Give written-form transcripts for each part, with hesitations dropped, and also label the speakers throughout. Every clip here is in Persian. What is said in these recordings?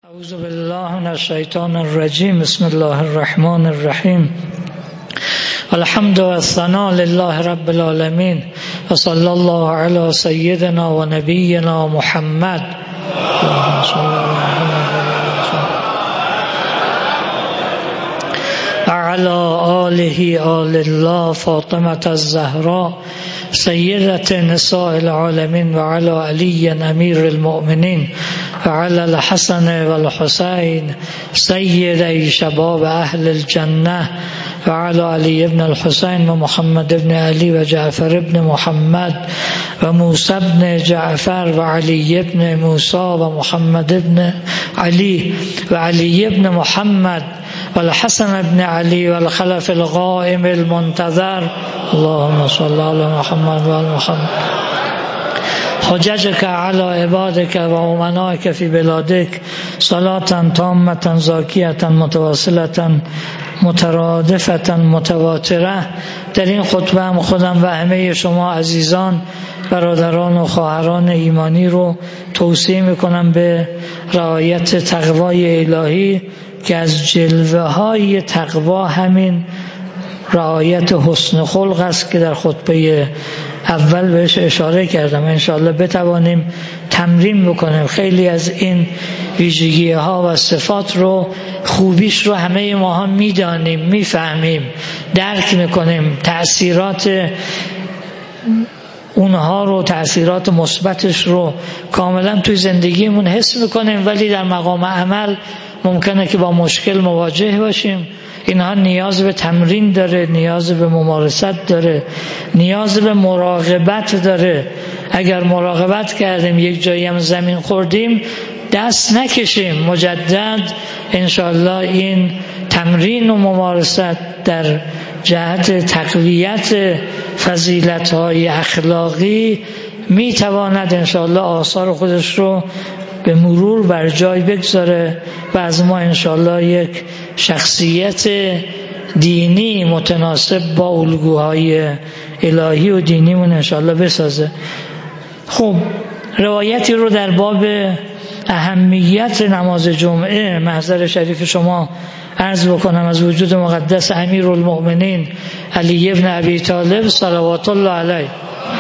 Speaker 1: اعوذ بالله من الشیطان الرجیم. بسم الله الرحمن الرحیم. الحمد و الثناء لله رب العالمین و صلی الله علی سیدنا و نبینا محمد وعلى آله آل الله فاطمة الزهراء سیدة نساء العالمین وعلى علی امیر المؤمنین وعلى الحسن والحسین سیدی شباب اهل الجنة وعلى علی ابن الحسین و محمد ابن علی و جعفر ابن محمد و موسی ابن جعفر و علی ابن موسی و محمد ابن علی و علی ابن محمد والحسن ابن علی والخلف القائم المنتظر اللهم صل علی محمد و آل محمد حججك على عبادك و امنائك في بلادك صلاة تامة زاكية متواصلة مترادفة متواترة. در این خطبه هم خودم و همه شما عزیزان برادران و خواهران ایمانی رو توصیه میکنم به رعایت تقوای الهی که از جلوه های تقوا همین رعایت حسن خلق است که در خطبه اول بهش اشاره کردم. انشاءالله بتوانیم تمرین بکنیم. خیلی از این ویژگی ها و صفات رو خوبیش رو همه ماها میدانیم، میفهمیم، درک میکنیم، تأثیرات اونها رو، تأثیرات مثبتش رو کاملا توی زندگیمون حس میکنیم، ولی در مقام عمل ممکنه که با مشکل مواجه باشیم. اینها نیاز به تمرین داره، نیاز به ممارست داره، نیاز به مراقبت داره. اگر مراقبت کردیم یک جایی هم زمین خوردیم دست نکشیم، مجدد انشاءالله این تمرین و ممارست در جهت تقویت فضیلت‌های اخلاقی میتواند انشاءالله آثار خودش رو به مرور بر جای بگذاره و از ما انشاءالله یک شخصیت دینی متناسب با الگوهای الهی و دینیمون انشاءالله بسازه. خب روایتی رو در باب اهمیت نماز جمعه محضر شریف شما عرض بکنم از وجود مقدس امیر المؤمنین علی ابن ابی طالب صلوات الله علیه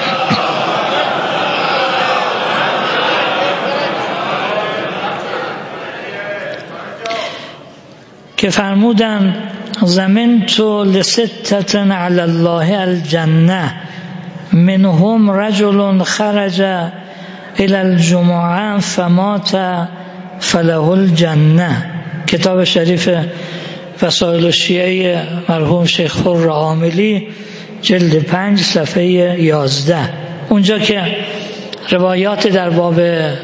Speaker 1: که فرمودن زمنت لستة علی الله الجنة منهم رجل خرج الى الجمعة فمات فله الجنة. کتاب شریف وسائل الشیعه مرحوم شیخ خر عاملی جلد 5 صفحه 11. اونجا که روایات در باب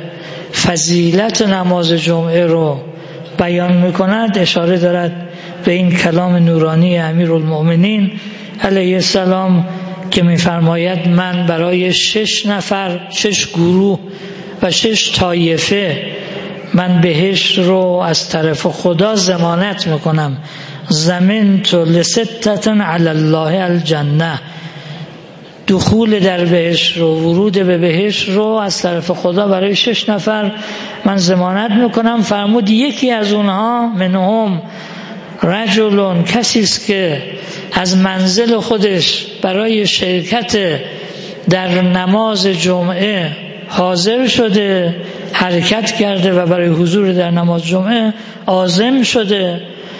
Speaker 1: فضیلت نماز جمعه رو بیان میکند اشاره دارد به این کلام نورانی امیرالمؤمنین علیه السلام که میفرماید من برای 6 نفر، 6 گروه و 6 طایفه من بهشت رو از طرف خدا ضمانت میکنم. ضمنت لستة علی الله الجنة، دخول در بهشت رو، ورود به بهشت رو از طرف خدا برای 6 نفر من ضمانت میکنم. فرمود یکی از اونها منهم رجل، کسی است که از منزل خودش برای شرکت در نماز جمعه حاضر شده، حرکت کرده و برای حضور در نماز جمعه عازم شده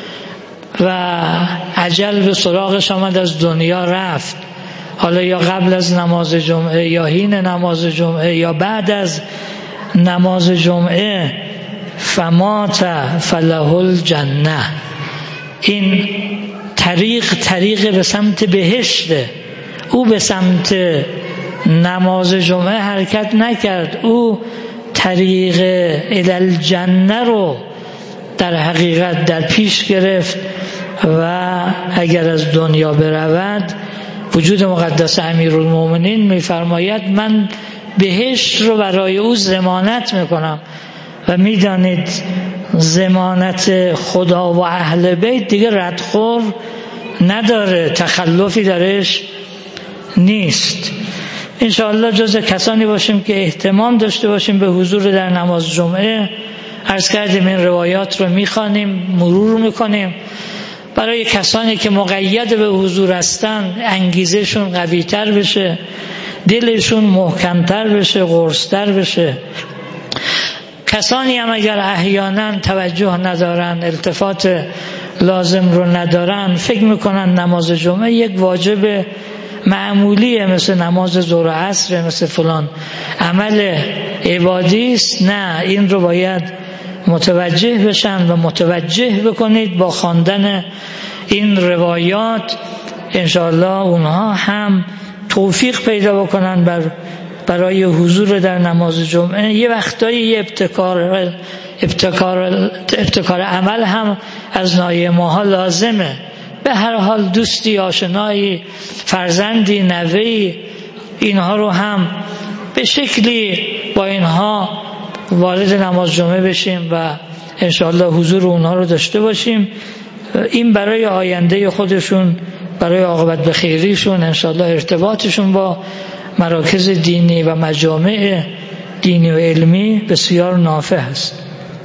Speaker 1: و اجل به سراغش آمد، از دنیا رفت. حالا یا قبل از نماز جمعه یا حین نماز جمعه یا بعد از نماز جمعه، فمات فله الجنه. این طریق به سمت بهشته. او به سمت نماز جمعه حرکت نکرد، او طریق الی الجنه رو در حقیقت در پیش گرفت و اگر از دنیا برود وجود مقدس امیرالمؤمنین میفرماید من بهشت رو برای او ضمانت میکنم. و میدانید ضمانت خدا و اهل بیت دیگه ردخور نداره، تخلفی درش نیست. انشاءالله جز کسانی باشیم که اهتمام داشته باشیم به حضور در نماز جمعه عرض کردیم این روایات رو میخوانیم، مرور میکنیم. برای کسانی که مقید به حضور هستن انگیزشون قوی‌تر بشه، دلشون محکمتر بشه، قرص‌تر بشه. کسانی هم اگر احیانا توجه ندارن، التفات لازم رو ندارن، فکر میکنن نماز جمعه یک واجب معمولیه، مثل نماز ظهر و عصر، مثل فلان عمل عبادی است. نه، این رو باید متوجه بشن و متوجه بکنید با خواندن این روایات انشاءالله اونها هم توفیق پیدا بکنن برای حضور در نماز جمعه. یه وقتایی ابتکار عمل هم از نایه ماها لازمه. به هر حال دوستی، آشنایی، فرزندی، نوهی، اینها رو هم به شکلی با اینها وارد نماز جمعه بشیم و انشاءالله حضور اونها رو داشته باشیم. این برای آینده خودشون، برای عاقبت به خیریشون، انشاءالله ارتباطشون با مراکز دینی و مجامع دینی و علمی بسیار نافع است.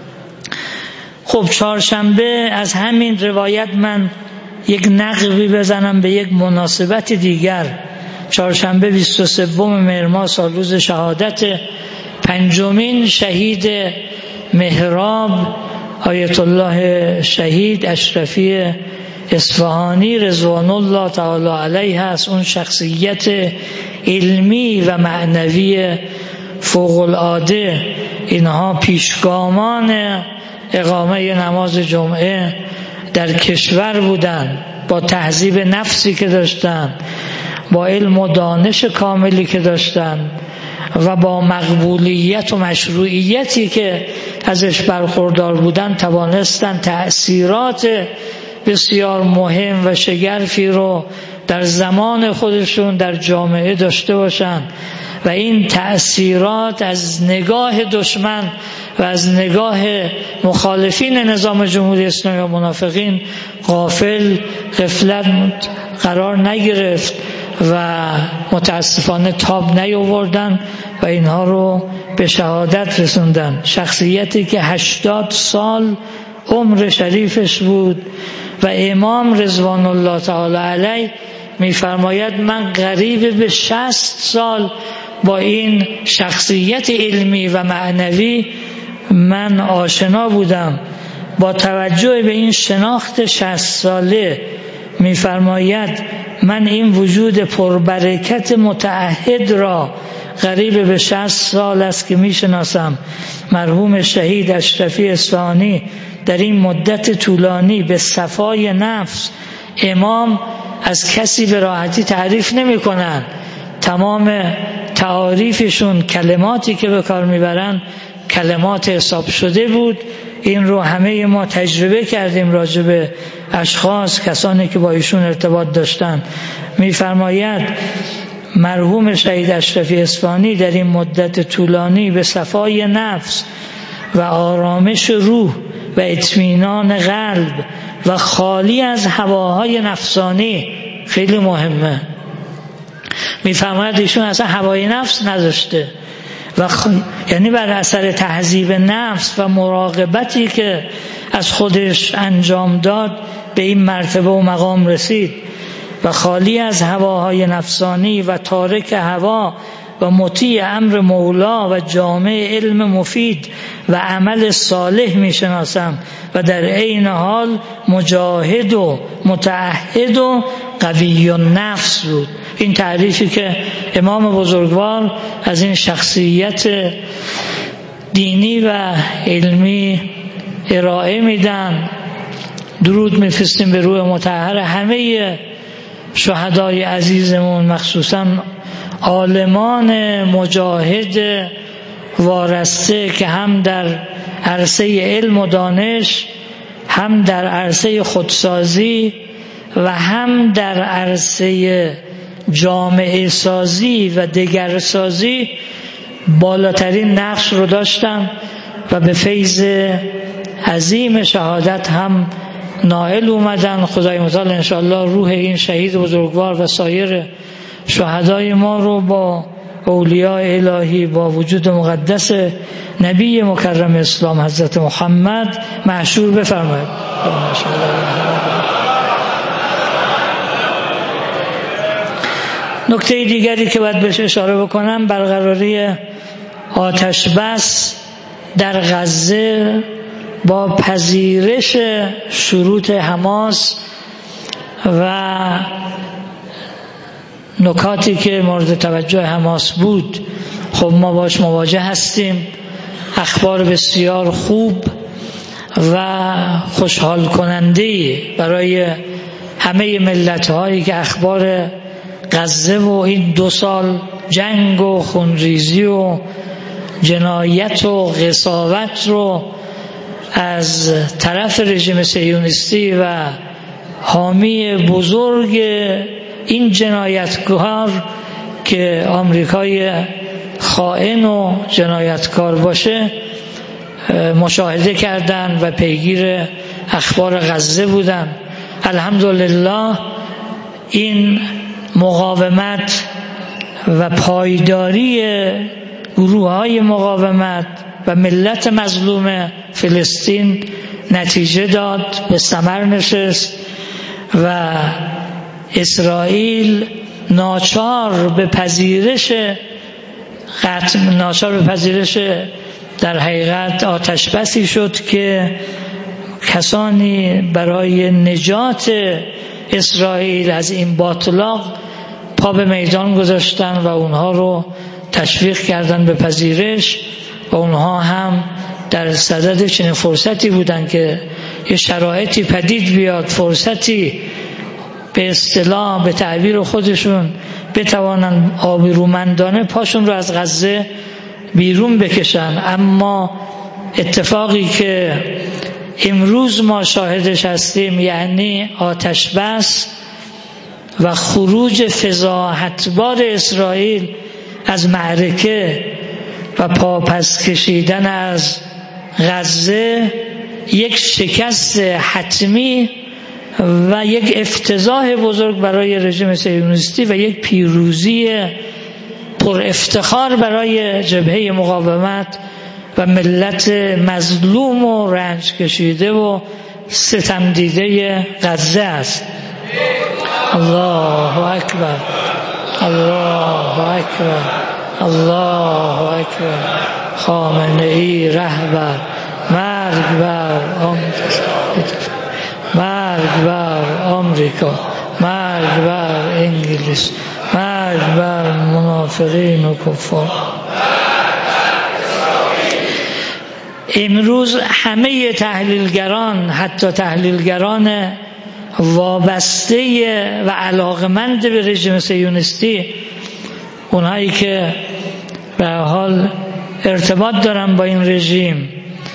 Speaker 1: خب چهارشنبه از همین روایت من یک نقبی بزنم به یک مناسبت دیگر. چهارشنبه 23 مهر ماه سال روز شهادت پنجمین شهید مهراب آیت الله شهید اشرفی اصفهانی رضوان الله تعالی علیه است. اون شخصیت علمی و معنوی فوق العاده، اینها پیشگامان اقامه نماز جمعه در کشور بودن، با تهذیب نفسی که داشتن، با علم و دانش کاملی که داشتن و با مقبولیت و مشروعیتی که ازش برخوردار بودن توانستن تأثیرات بسیار مهم و شگرفی رو در زمان خودشون در جامعه داشته باشن و این تأثیرات از نگاه دشمن و از نگاه مخالفین نظام جمهوری اسلامی و منافقین غفلت قرار نگرفت و متاسفانه تاب نیاوردن و اینها رو به شهادت رسوندن. شخصیتی که 80 سال عمر شریفش بود و امام رضوان الله تعالی علیه میفرماید من قریب به 60 سال با این شخصیت علمی و معنوی من آشنا بودم. با توجه به این شناخت 60 ساله میفرماید من این وجود پربرکت متعهد را قریب به 60 سال است که میشناسم. مرحوم شهید اشرفی اصفهانی در این مدت طولانی به صفای نفس، امام از کسی به راحتی تعریف نمی کنن. تمام تعاریفشون، کلماتی که به کار میبرن کلمات حساب شده بود. این رو همه ما تجربه کردیم راجع به اشخاص، کسانی که با ایشون ارتباط داشتن. میفرماید مرحوم شهید اشرفی اصفهانی در این مدت طولانی به صفای نفس و آرامش روح و اطمینان قلب و خالی از هواهای نفسانی، خیلی مهمه، میفرماید ایشون اصلا هوای نفس نداشته و یعنی بر اثر تهذیب نفس و مراقبتی که از خودش انجام داد به این مرتبه و مقام رسید و خالی از هواهای نفسانی و تارک هوا و مطیع امر مولا و جامع علم مفید و عمل صالح میشناسم و در عین حال مجاهد و متعهد و قوی النفس بود. این تعریفی که امام بزرگوار از این شخصیت دینی و علمی ارائه میدن. درود میفرستیم به روح مطهر همه شهدای عزیزمون، مخصوصا عالمان مجاهد وارسته که هم در عرصه علم و دانش، هم در عرصه خودسازی و هم در عرصه جامعه سازی و دگرسازی بالاترین نقش رو داشتن و به فیض عظیم شهادت هم نائل اومدن. خدای متعال انشاءالله روح این شهید بزرگوار و سایر شهدای ما رو با اولیاء الهی با وجود مقدس نبی مکرم اسلام حضرت محمد محشور بفرمایید. نکته دیگری که باید بهش اشاره بکنم برقراری آتش بس در غزه با پذیرش شروط حماس و نکاتی که مورد توجه حماس بود. خب ما باش مواجه هستیم. اخبار بسیار خوب و خوشحال کننده برای همه ملت هایی که اخبار غزه و این 2 سال جنگ و خونریزی و جنایت و قساوت رو از طرف رژیم صهیونیستی و حامی بزرگ این جنایتکار که آمریکای خائن و جنایتکار باشه مشاهده کردن و پیگیر اخبار غزه بودن. الحمدلله این مقاومت و پایداری گروه‌های مقاومت و ملت مظلوم فلسطین نتیجه داد، به ثمر نشست و اسرائیل ناچار به پذیرش در حقیقت آتش بسی شد که کسانی برای نجات اسرائیل از این باطلاق پا به میدان گذاشتن و اونها رو تشویق کردن به پذیرش و اونها هم در صدد چنین فرصتی بودن که یه شرایطی پدید بیاد، فرصتی به اصطلاح به تعبیر خودشون بتوانن آبرومندانه پاشون رو از غزه بیرون بکشن. اما اتفاقی که امروز ما شاهدش هستیم یعنی آتش بس و خروج فضاحتبار اسرائیل از معرکه و پاپس کشیدن از غزه یک شکست حتمی و یک افتضاح بزرگ برای رژیم صهیونیستی و یک پیروزی پر افتخار برای جبهه مقاومت و ملت مظلوم و رنج کشیده و ستم دیده غزه است. الله اکبر، الله اکبر، الله اکبر. خامنه‌ای رهبر، مرگ بر آمریکا، مرگ بر انگلیس، مرگ بر منافقین و کفار. امروز همه تحلیلگران، حتی تحلیلگران وابسته و علاقمند به رژیم صهیونیستی، اونهایی که به حال ارتباط دارن با این رژیم،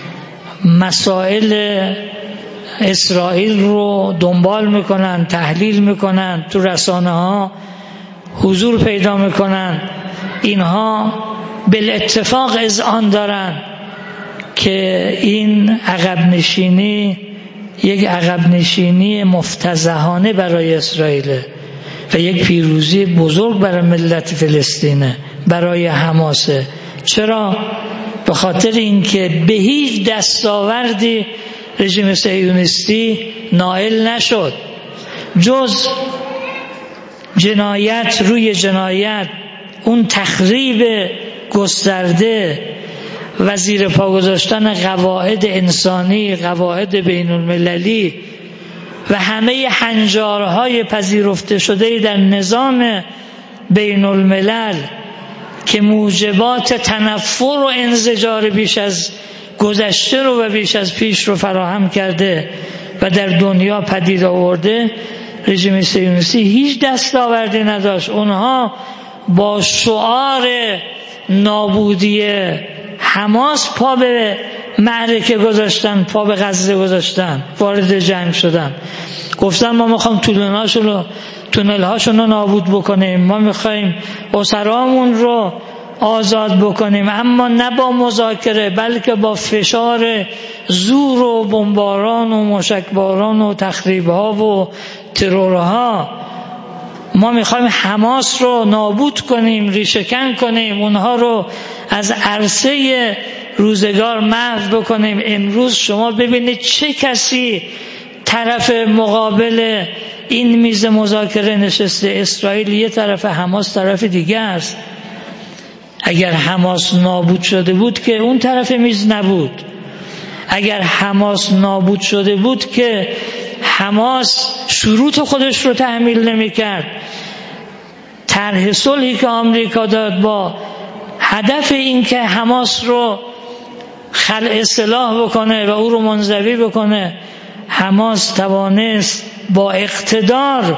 Speaker 1: مسائل اسرائیل رو دنبال میکنن، تحلیل میکنن، تو رسانه ها حضور پیدا میکنن، اینها بالاتفاق اذعان دارن که این عقب نشینی یک عقب نشینی مفتضحانه برای اسرائیل و یک پیروزی بزرگ برای ملت فلسطینه، برای حماسه. چرا؟ به خاطر اینکه به هیچ دستاوردی رژیم صهیونیستی نائل نشد جز جنایت روی جنایت، اون تخریب گسترده و زیر پا گذاشتن قواعد انسانی، قواعد بین المللی و همه هنجارهای پذیرفته شده در نظام بین الملل که موجبات تنفر و انزجار بیش از گذشته رو و بیش از پیش رو فراهم کرده و در دنیا پدید آورده. رژیم صهیونیستی هیچ دستاوردی نداشت. اونها با شعار نابودی حماس پا به معرکه گذاشتن، پا به غزه گذاشتن، وارد جنگ شدن. گفتن ما میخوایم تونل هاشون رو نابود بکنیم، ما میخوایم اسرامون رو آزاد بکنیم، اما نه با مذاکره بلکه با فشار زور و بمباران و موشکباران و تخریبها و ترورها. ما میخوایم حماس رو نابود کنیم، ریشه‌کن کنیم، اونها رو از عرصه روزگار محو بکنیم. امروز شما ببینید چه کسی طرف مقابل این میز مذاکره نشسته. اسرائیل یه طرف، حماس طرف دیگه است. اگر حماس نابود شده بود که اون طرف میز نبود. اگر حماس نابود شده بود که حماس شروط خودش رو تحمیل نمی کرد. طرح صلحی که آمریکا داد با هدف این که حماس رو خلع سلاح بکنه و او رو منزوی بکنه، حماس توانست با اقتدار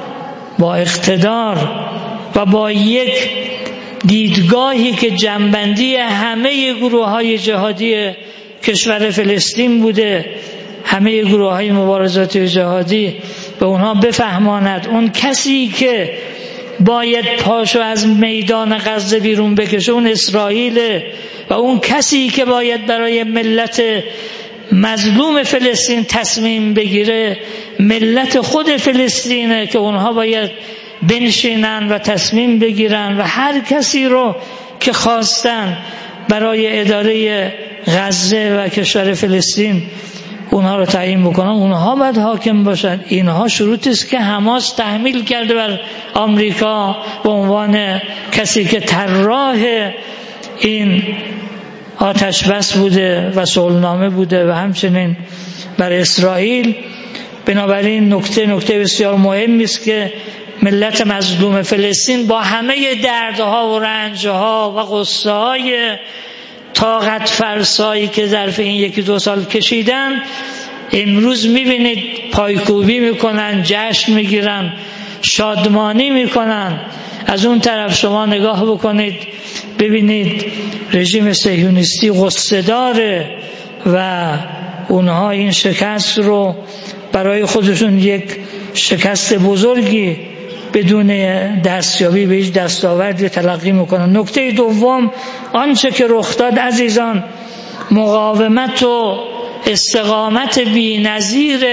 Speaker 1: و با یک دیدگاهی که جنبندی همه گروه‌های جهادی کشور فلسطین بوده، همه گروه‌های مبارزات جهادی، به اونها بفهماند اون کسی که باید پاشو از میدان غزه بیرون بکشه اون اسرائیل و اون کسی که باید برای ملت مظلوم فلسطین تصمیم بگیره ملت خود فلسطینه که اونها باید بنشینن و تصمیم بگیرن و هر کسی رو که خواستن برای اداره غزه و کشور فلسطین اونها رو تعیین بکنن، اونها باید حاکم باشن. اینها شروطی است که حماس تحمیل کرده بر آمریکا به عنوان کسی که طراح این آتش بس بوده و صلحنامه بوده و همچنین بر اسرائیل. بنابراین نکته بسیار مهمی است که ملت مظلوم فلسطین با همه دردها و رنجها و غصه‌های طاقت فرسایی که ظرف این 1-2 سال کشیدن، امروز میبینید پایکوبی میکنن، جشن میگیرن، شادمانی میکنن. از اون طرف شما نگاه بکنید ببینید رژیم صهیونیستی غصه داره و اونها این شکست رو برای خودشون یک شکست بزرگی بدون دستیابی به هیچ دستاوردی تلقی میکنن. نکته دوم آنچه که رخ داد عزیزان، مقاومت و استقامت بی‌نظیر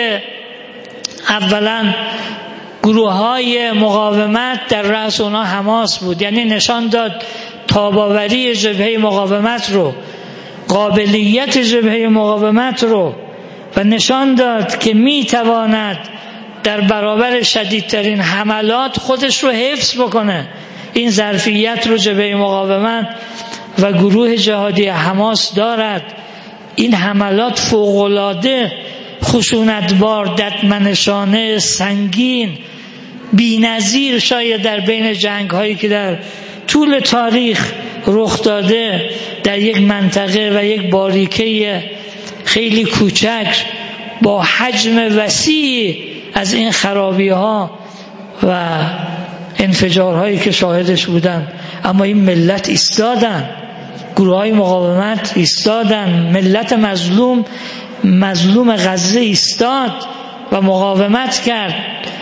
Speaker 1: اولا گروه‌های مقاومت در رأس اونها حماس بود. یعنی نشان داد تاباوری جبهه مقاومت رو، قابلیت جبهه مقاومت رو، و نشان داد که میتواند در برابر شدیدترین حملات خودش رو حفظ بکنه. این ظرفیت رو جبهه مقاومت و گروه جهادی حماس دارد. این حملات فوق‌العاده خشونتبار، ددمنشانه، سنگین، بی‌نظیر شاید در بین جنگ‌هایی که در طول تاریخ رخ داده در یک منطقه و یک باریکه خیلی کوچک با حجم وسیع از این خرابی‌ها و انفجارهایی که شاهدش بودن. اما این ملت ایستادن، گروه‌های مقاومت ایستادن، ملت مظلوم غزه ایستاد و مقاومت کرد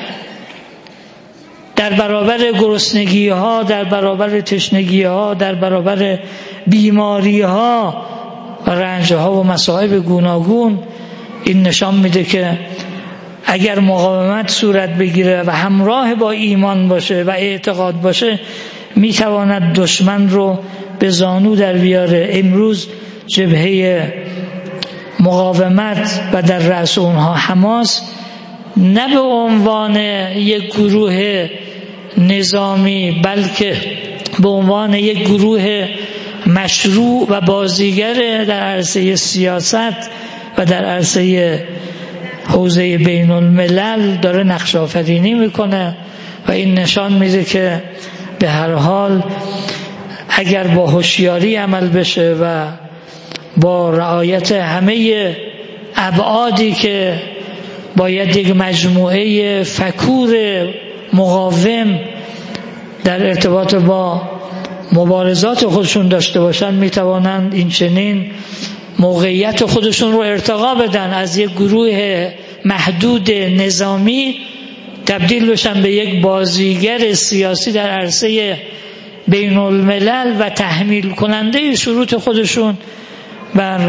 Speaker 1: در برابر گرسنگی‌ها، در برابر تشنگی‌ها، در برابر بیماری‌ها و رنج‌ها و مصائب گوناگون. این نشان میده که اگر مقاومت صورت بگیره و همراه با ایمان باشه و اعتقاد باشه، میتواند دشمن رو به زانو در بیاره. امروز جبهه مقاومت و در رأس اونها حماس نه به عنوان یک گروه نظامی بلکه به عنوان یک گروه مشروع و بازیگر در عرصه سیاست و در عرصه حوزه بین الملل داره نقش آفرینی میکنه و این نشان میده که به هر حال اگر با هوشیاری عمل بشه و با رعایت همه ابعادی که باید یک مجموعه فکور مقاوم در ارتباط با مبارزات خودشون داشته باشن، میتوانند این چنین موقعیت خودشون رو ارتقا بدن، از یک گروه محدود نظامی تبدیل بشن به یک بازیگر سیاسی در عرصه بین الملل و تحمیل کننده شروط خودشون بر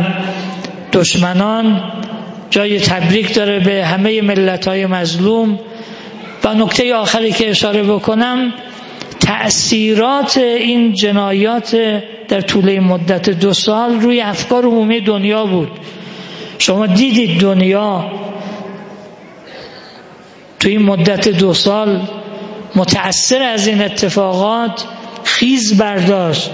Speaker 1: دشمنان. جای تبریک داره به همه ملت‌های مظلوم و نکته آخری که اشاره بکنم، تأثیرات این جنایات در طول مدت 2 سال روی افکار عمومی دنیا بود. شما دیدید دنیا توی این مدت 2 سال متأثر از این اتفاقات خیز برداشت.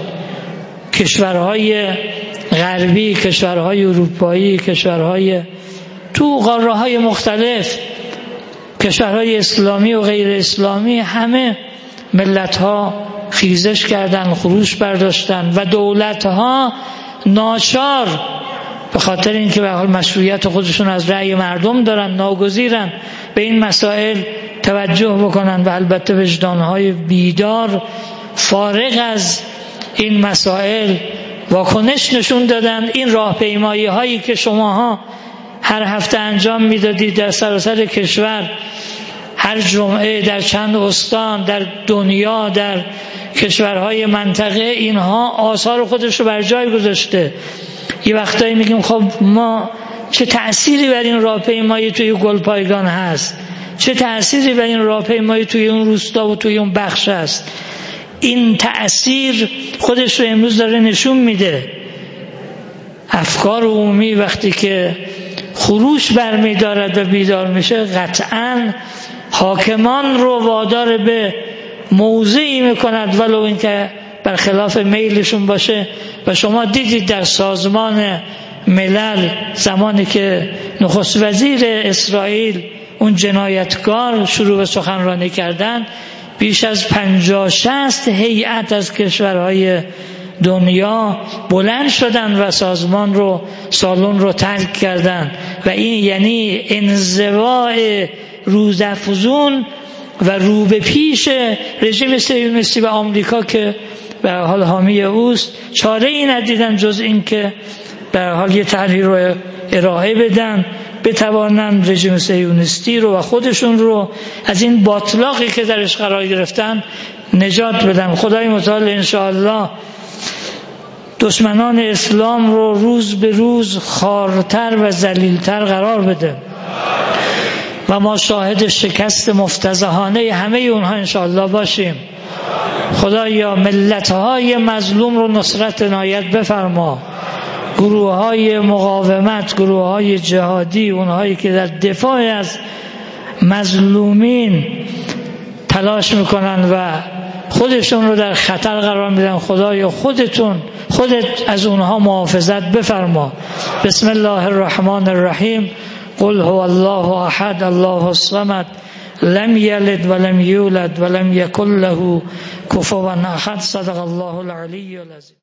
Speaker 1: کشورهای غربی، کشورهای اروپایی، کشورهای تو قاره‌های مختلف، کشورهای اسلامی و غیر اسلامی، همه ملت‌ها خیزش کردن، خروش برداشتن و دولت‌ها ناچار به خاطر اینکه به حال مشروعیت خودشون از رأی مردم دارن، ناگزیرن به این مسائل توجه بکنن و البته وجدان‌های بیدار فارغ از این مسائل واکنش نشون دادن. این راهپیمایی هایی که شماها هر هفته انجام میدادید در سراسر کشور، هر جمعه در چند استان در دنیا، در کشورهای منطقه، اینها آثار خودش رو بر جای گذاشته. یه وقتایی میگیم خب ما چه تأثیری بر این راهپیمایی توی گلپایگان هست، چه تأثیری بر این راهپیمایی توی اون روستا و توی اون بخش هست. این تأثیر خودش رو امروز داره نشون میده. افکار عمومی وقتی که خروش برمی‌دارد و بیدار میشه، قطعاً حاکمان رو وادار به موضعی میکند ولو اینکه برخلاف میلشون باشه. و شما دیدید در سازمان ملل زمانی که نخست وزیر اسرائیل اون جنایتکار شروع به سخنرانی کردن، بیش از 50-60 هیئت از کشورهای دنیا بلند شدن و سالن رو ترک کردن. و این یعنی انزواء روزافزون و رو به پیش رژیم صهیونیستی و آمریکا که به حال حامی اوست. چاره ای ندیدن جز این که به حال یه تحریر رو ارائه بدن، بتوانن رژیم صهیونیستی رو و خودشون رو از این باطلاقی که درش قرار گرفتن نجات بدن. خدای متعال انشاءالله دشمنان اسلام رو روز به روز خارتر و ذلیلتر قرار بده و ما شاهد شکست مفتضحانه همه اونها انشاءالله باشیم. خدایا ملت‌های مظلوم رو نصرت عنایت بفرما. گروه‌های مقاومت، گروه‌های جهادی، اونهایی که در دفاع از مظلومین تلاش میکنن و خودشون رو در خطر قرار میدن، خدایا خودت از اونها محافظت بفرما. بسم الله الرحمن الرحیم. قل هو الله احد الله الصمد لم یلد ولم یولد ولم یکن له کفوا احد. صدق الله العلی العظیم.